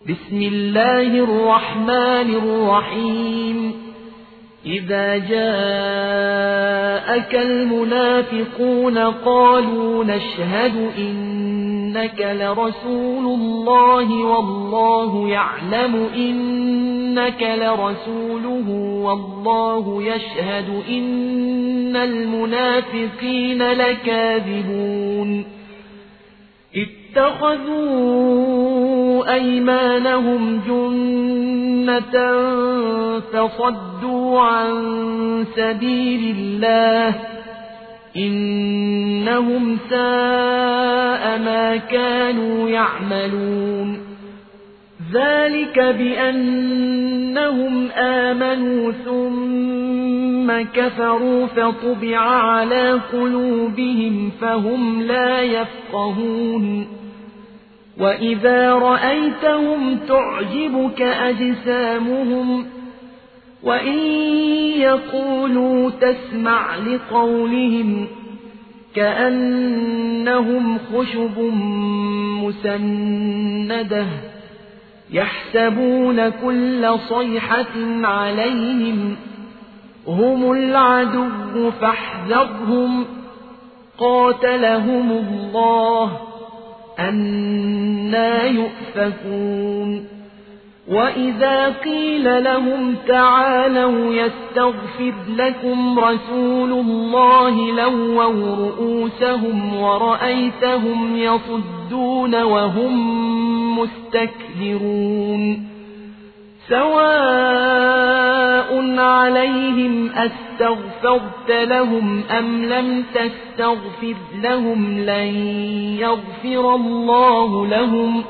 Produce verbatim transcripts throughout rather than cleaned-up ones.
بسم الله الرحمن الرحيم إذا جاءك المنافقون قالوا نشهد إنك لرسول الله والله يعلم إنك لرسوله والله يشهد إن المنافقين لكاذبون اتخذوا أيمانهم جنة فصدوا عن سبيل الله إنهم ساء ما كانوا يعملون ذلك بأنهم آمنوا ثم كفروا فطبع على قلوبهم فهم لا يفقهون وإذا رأيتهم تعجبك أجسامهم وإن يقولوا تسمع لقولهم كأنهم خشب مسندة يحسبون كل صيحة عليهم هم العدو فاحذرهم قاتلهم الله أنى يؤفكون وإذا قيل لهم تعالوا يستغفر لكم رسول الله لووا رؤوسهم ورأيتهم يصدون وهم مستكبرون سواء عليهم أستغفرت لهم أم لم تستغفر لهم لن يغفر الله لهم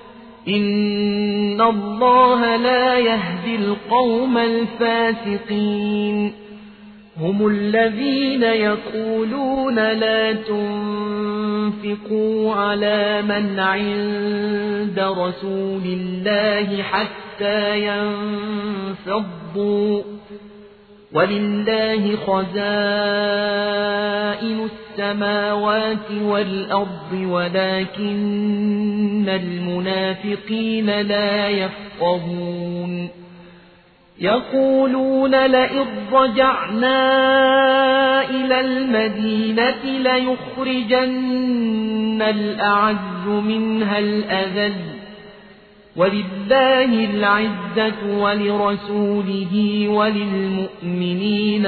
إن الله لا يهدي القوم الفاسقين هم الذين يقولون لا تنفقوا على من عند رسول الله حتى ينفضوا ولله خزائن السماوات والأرض ولكن المنافقين لا يفقهون يقولون لئن رجعنا إلى المدينة ليخرجن الأعز منها الأذل ولله العزة ولرسوله وللمؤمنين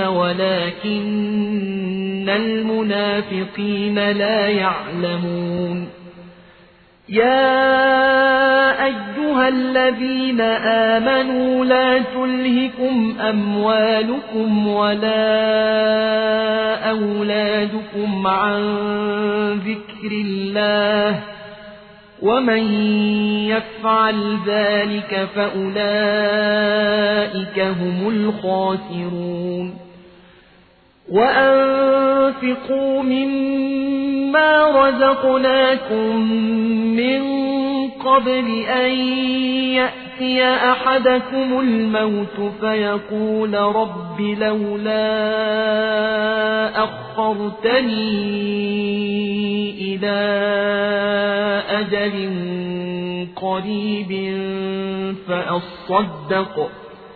ولكن المنافقين لا يعلمون يا أيها الذين آمنوا لا تلهكم أموالكم ولا أولادكم عن ذكر الله ومن يفعل ذلك فأولئك هم الخاسرون وأنفقوا مما رزقناكم من قبل أن يأتي أحدكم الموت فيقول رب لولا أخرتني إلى أجل قريب فأصدق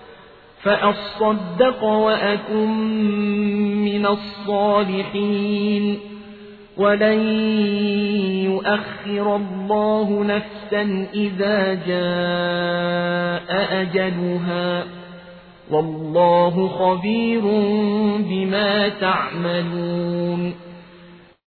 فأصدق وأكن من الصالحين ولن يؤخر الله نفسا إذا جاء أجلها والله خبير بما تعملون